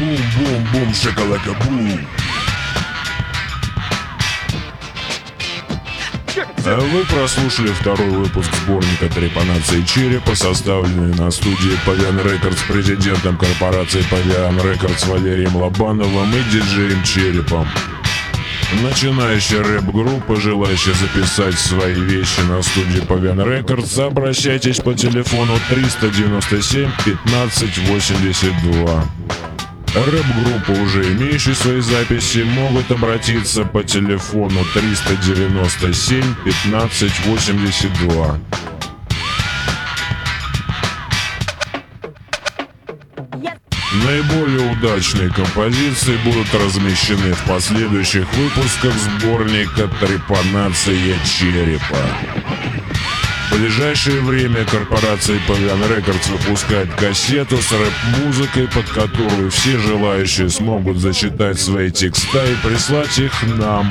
Бум-бум-бум, шакалака-бум. Вы прослушали второй выпуск сборника «Трепанации черепа», составленный на студии Павиан Рекордс президентом корпорации Павиан Рекордс Валерием Лобановым и диджеем Черепом. Начинающая рэп-группа, желающая записать свои вещи на студии Павиан Рекордс, обращайтесь по телефону 397 15 82. Рэп-группы, уже имеющие свои записи, могут обратиться по телефону 397 15 82. Наиболее удачные композиции будут размещены в последующих выпусках сборника «Трепанация черепа». В ближайшее время корпорация Павиан Рекордс выпускает кассету с рэп-музыкой, под которую все желающие смогут зачитать свои текста и прислать их нам.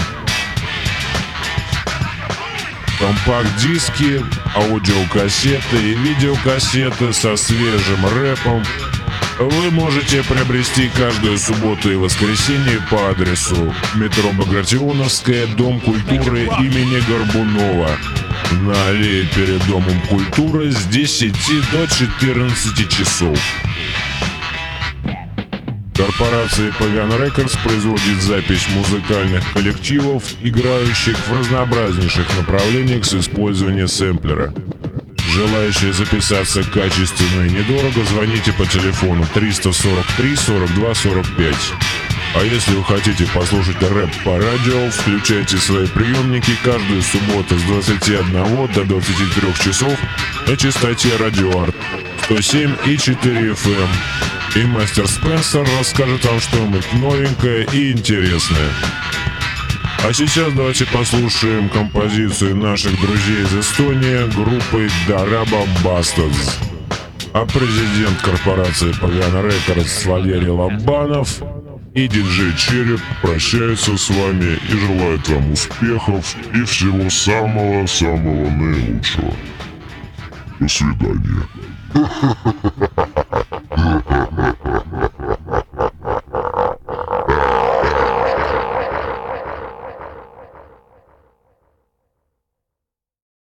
Компакт-диски, аудиокассеты и видеокассеты со свежим рэпом вы можете приобрести каждую субботу и воскресенье по адресу метро Багратионовская, Дом культуры имени Горбунова, на аллее перед Домом культуры с 10 до 14 часов. Корпорация Павиан Рекордс производит запись музыкальных коллективов, играющих в разнообразнейших направлениях с использованием сэмплера. Желающие записаться качественно и недорого, звоните по телефону 343 42 45. А если вы хотите послушать рэп по радио, включайте свои приемники каждую субботу с 21 до 23 часов на частоте Радио Арт 107,4 FM. И мастер Спенсер расскажет вам что-нибудь новенькое и интересное. А сейчас давайте послушаем композицию наших друзей из Эстонии, группы Дараба Bastards. А президент корпорации Павиан Рекордс Валерий Лобанов и диджей Череп прощаются с вами и желают вам успехов и всего самого-самого наилучшего. До свидания.